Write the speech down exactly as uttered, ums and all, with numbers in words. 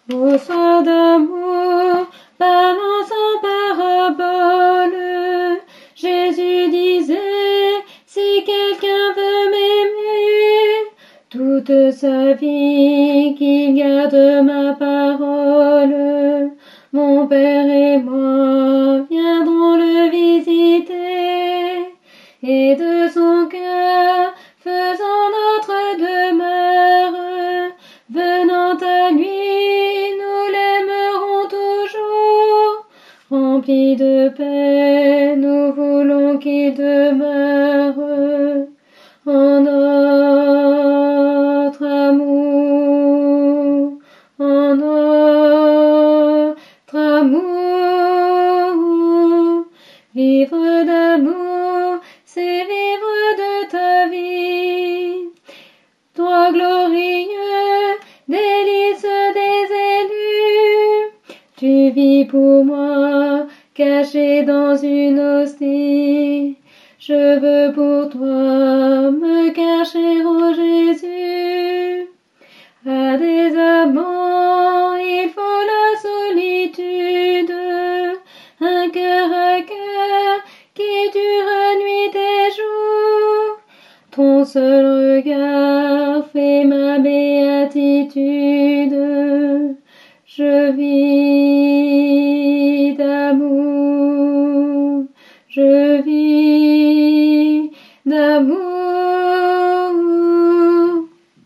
Ô soir d'amour, parlant sans parabole, Jésus disait, si quelqu'un veut m'aimer, toute sa vie qu'il garde ma parole, mon Père et moi viendrons le visiter, et de son cœur faisant notre demeure, venant à lui, nous l'aimerons toujours. Remplis de paix, nous voulons qu'il demeure en notre amour, en notre amour. Vivre d'amour, c'est vivre de ta vie. Toi glorieux, délice des élus, tu vis pour moi, caché dans une hostie. Je veux pour toi me cacher, ô Jésus. À des amants, il faut la solitude, un cœur à cœur qui dure nuit et jour. Ton seul regard fait ma béatitude. Je vis d'amour, je